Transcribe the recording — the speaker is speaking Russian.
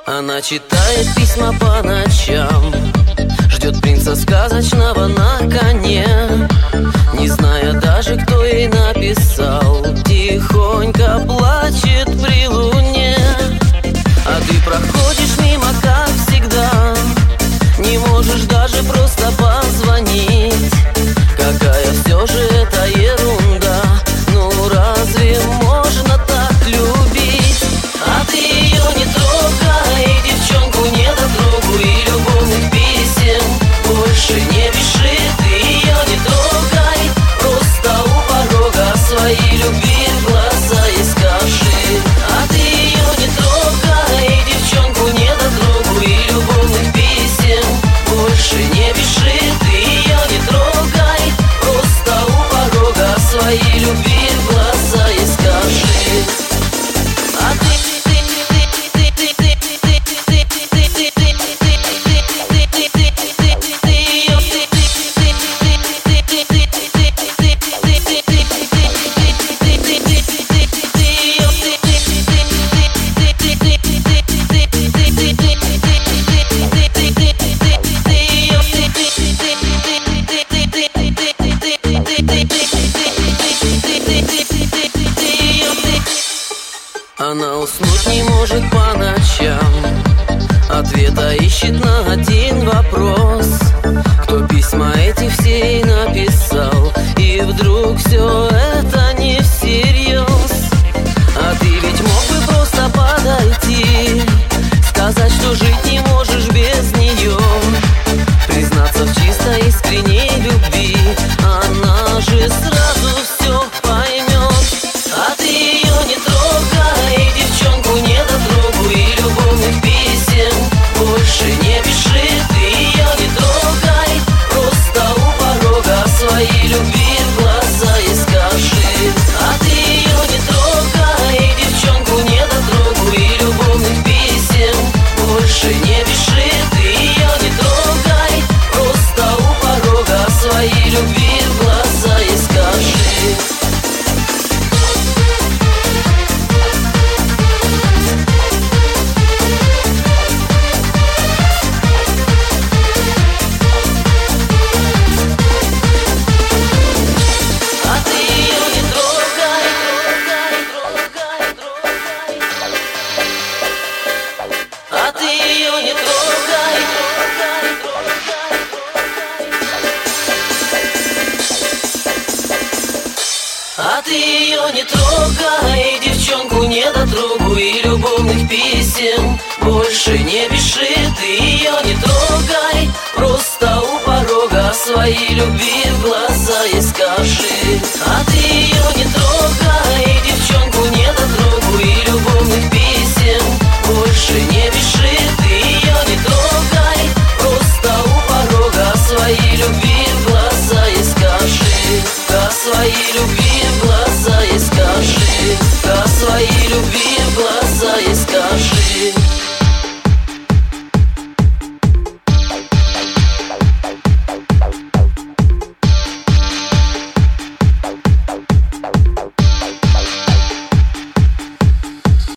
Она читает письма по ночам, ждет принца сказочного на коне, не зная даже, кто ей написал. Тихонько плачет при луне. А ты проходишь мимо, как всегда, не можешь даже просто позвонить. Какая все же это ерунда, ну разве можно так любить? А ты ее не трогай, девчонку недотрогу, и любовных писем больше не пиши. Ты ее не трогай, просто у порога своей любви в глаза ей скажи. А ты ее не трогай, девчонку недотрогу, и любовных писем больше не пиши. Ты ее не трогай, просто у порога своей любви в глаза ей скажи. А ты Она уснуть не может по ночам, ответа ищет на один вопрос: кто письма эти все ей написал? И вдруг все это не всерьез. А ты ведь мог бы просто подойти, сказать, что жить не можешь без нее, признаться в чистой искренней любви. Она же сразу все поймет. А ты ее не трогай, девчонку недотрогу, и любовных писем больше не пиши. Ты ее не трогай, просто у порога своей любви в глаза ей скажи. А ты ее не трогай, девчонку недотрогу, и любовных писем больше не пиши. Ты ее не трогай, просто у порога своей любви в глаза ей скажи. А ты ее не трогай, девчонку недотрогу, и любовных писем больше не пиши. Ты ее не трогай, просто у порога своей любви в глаза